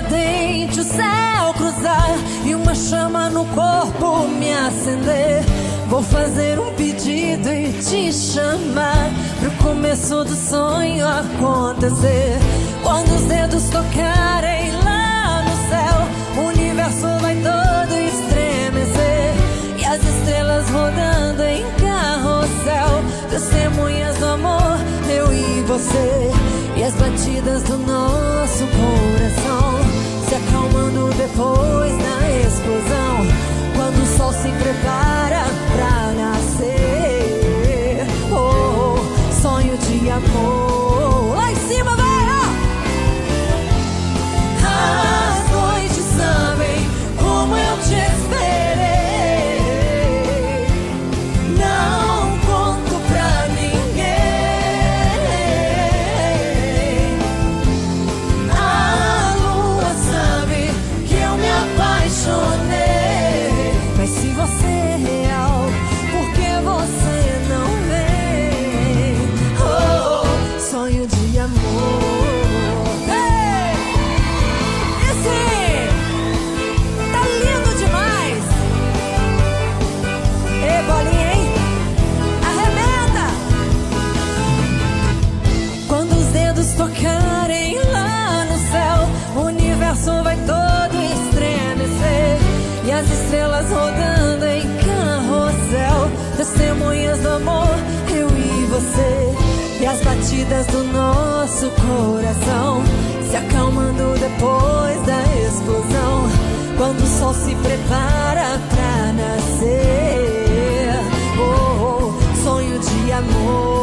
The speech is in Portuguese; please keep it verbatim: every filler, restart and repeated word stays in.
repente o céu cruzar e uma chama no corpo me acender, vou fazer um pedido e te chamar pro começo do sonho acontecer. Quando os dedos tocarem lá no céu, o universo vai todo estremecer e as estrelas rodando em carrossel, testemunhas do amor, eu e você. E as batidas do nosso coração se acalmando depois da explosão, quando o sol se prepara pra nascer. Oh, oh, sonho de amor. Lá em cima, vai! As noites sabem como eu te esperei. Não conto pra ninguém. A lua sabe que eu me apaixonei. Mas se você é real, por que você não vem? Oh, oh, sonho de amor. Tocarem lá no céu, o universo vai todo estremecer e as estrelas rodando em carrossel, testemunhas do amor, eu e você. E as batidas do nosso coração se acalmando depois da explosão, quando o sol se prepara pra nascer. Oh, oh, sonho de amor.